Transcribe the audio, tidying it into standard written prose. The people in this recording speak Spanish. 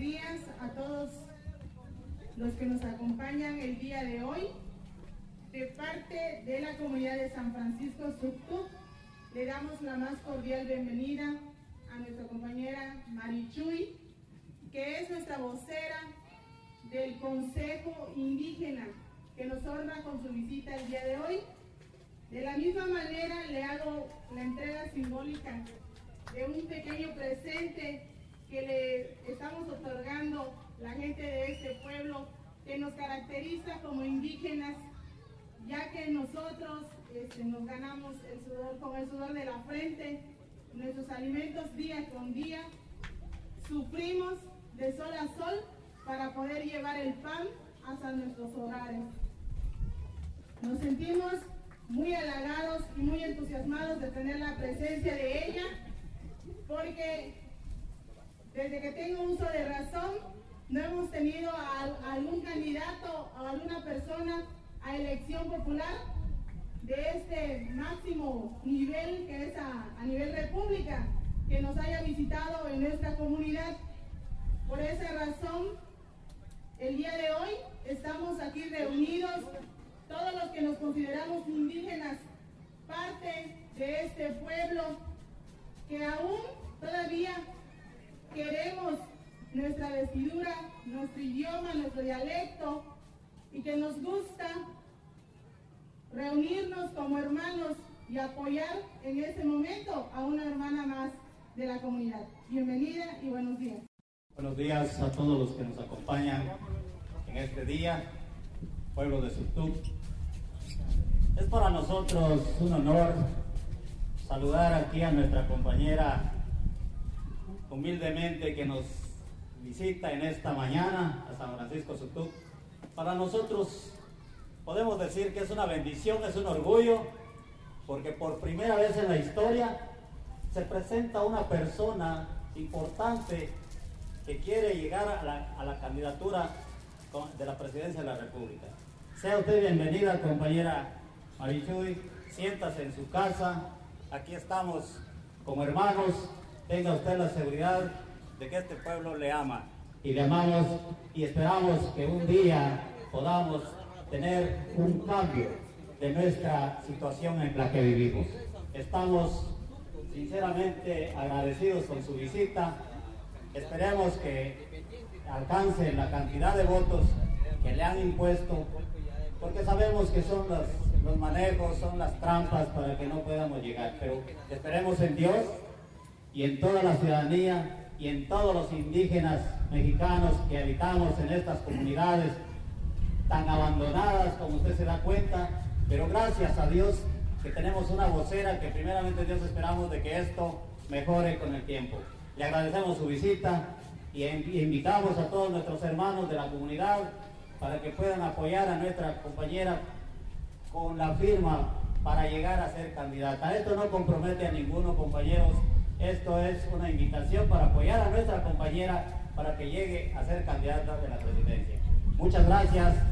días a todos los que nos acompañan el día de hoy. De parte de la comunidad de San Francisco Suctuc, le damos la más cordial bienvenida a nuestra compañera Marichuy, que es nuestra vocera del Consejo Indígena, que nos honra con su visita el día de hoy. De la misma manera le hago la entrega simbólica de un pequeño presente que le estamos otorgando la gente de este pueblo, que nos caracteriza como indígenas, ya que nosotros nos ganamos el sudor con el sudor de la frente, nuestros alimentos día con día, sufrimos de sol a sol para poder llevar el pan hasta nuestros hogares. Nos sentimos muy halagados y muy entusiasmados de tener la presencia de ella, porque desde que tengo uso de razón no hemos tenido a algún candidato o alguna persona a elección popular de este máximo nivel, que es a nivel república, que nos haya visitado en nuestra comunidad. Por esa razón, el día de hoy estamos aquí reunidos, todos los que nos consideramos indígenas, parte de este pueblo, que aún todavía queremos nuestra vestidura, nuestro idioma, nuestro dialecto, y que nos gusta reunirnos como hermanos y apoyar en este momento a una hermana más de la comunidad. Bienvenida y buenos días. Buenos días a todos los que nos acompañan en este día, pueblo de Suctuc. Es para nosotros un honor saludar aquí a nuestra compañera humildemente que nos visita en esta mañana a San Francisco Suctuc. Para nosotros podemos decir que es una bendición, es un orgullo, porque por primera vez en la historia se presenta una persona importante que quiere llegar a la candidatura de la presidencia de la República. Sea usted bienvenida, compañera Marichuy, siéntase en su casa, aquí estamos como hermanos, tenga usted la seguridad de que este pueblo le ama y le amamos, y esperamos que un día podamos tener un cambio de nuestra situación en la que vivimos. Estamos sinceramente agradecidos con su visita. Esperemos que alcance la cantidad de votos que le han impuesto, porque sabemos que son los manejos, son las trampas para que no podamos llegar, pero esperemos en Dios y en toda la ciudadanía y en todos los indígenas mexicanos que habitamos en estas comunidades tan abandonadas, como usted se da cuenta, pero gracias a Dios que tenemos una vocera que primeramente Dios esperamos de que esto mejore con el tiempo. Le agradecemos su visita y invitamos a todos nuestros hermanos de la comunidad para que puedan apoyar a nuestra compañera con la firma para llegar a ser candidata. Esto no compromete a ninguno, compañeros, esto es una invitación para apoyar a nuestra compañera para que llegue a ser candidata de la presidencia. Muchas gracias.